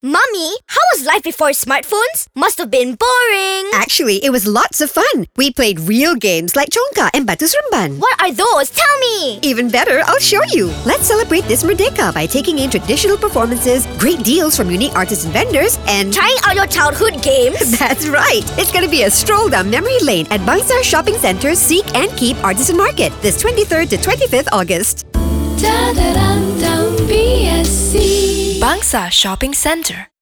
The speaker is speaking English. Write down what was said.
Mummy, how was life before smartphones? Must have been boring. Actually, it was lots of fun. We played real games like Chongka and Batu Seremban. What are those? Tell me. Even better, I'll show you. Let's celebrate this Merdeka by taking in traditional performances, great deals from unique artists and vendors, and Trying out your childhood games? that's right. It's going to be a stroll down memory lane at Bangsar Shopping Centre, Seek and Keep Artisan Market this 23rd to 25th August. Da da dum dum BSC Bangsar Shopping Centre.